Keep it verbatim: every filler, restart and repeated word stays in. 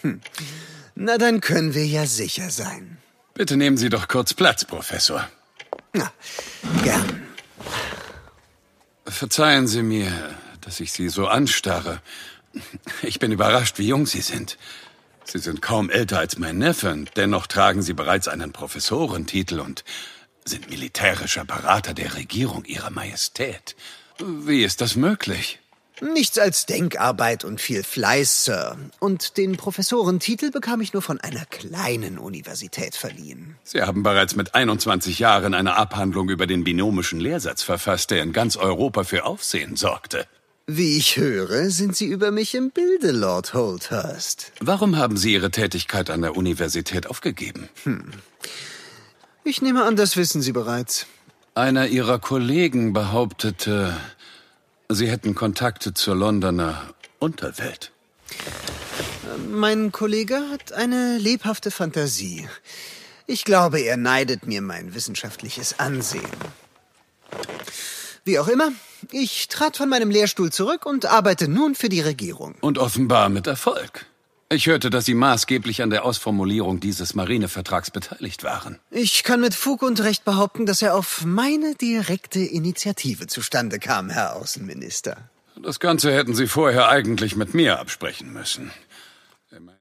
Hm. Na, dann können wir ja sicher sein. Bitte nehmen Sie doch kurz Platz, Professor. Na, gern. Verzeihen Sie mir, dass ich Sie so anstarre. Ich bin überrascht, wie jung Sie sind. Sie sind kaum älter als mein Neffe, und dennoch tragen Sie bereits einen Professorentitel und sind militärischer Berater der Regierung Ihrer Majestät. Wie ist das möglich? Nichts als Denkarbeit und viel Fleiß, Sir. Und den Professorentitel bekam ich nur von einer kleinen Universität verliehen. Sie haben bereits mit einundzwanzig Jahren eine Abhandlung über den binomischen Lehrsatz verfasst, der in ganz Europa für Aufsehen sorgte. Wie ich höre, sind Sie über mich im Bilde, Lord Holdhurst. Warum haben Sie Ihre Tätigkeit an der Universität aufgegeben? Hm. Ich nehme an, das wissen Sie bereits. Einer Ihrer Kollegen behauptete, Sie hätten Kontakte zur Londoner Unterwelt. Mein Kollege hat eine lebhafte Fantasie. Ich glaube, er neidet mir mein wissenschaftliches Ansehen. Wie auch immer, ich trat von meinem Lehrstuhl zurück und arbeite nun für die Regierung. Und offenbar mit Erfolg. Ich hörte, dass Sie maßgeblich an der Ausformulierung dieses Marinevertrags beteiligt waren. Ich kann mit Fug und Recht behaupten, dass er auf meine direkte Initiative zustande kam, Herr Außenminister. Das Ganze hätten Sie vorher eigentlich mit mir absprechen müssen.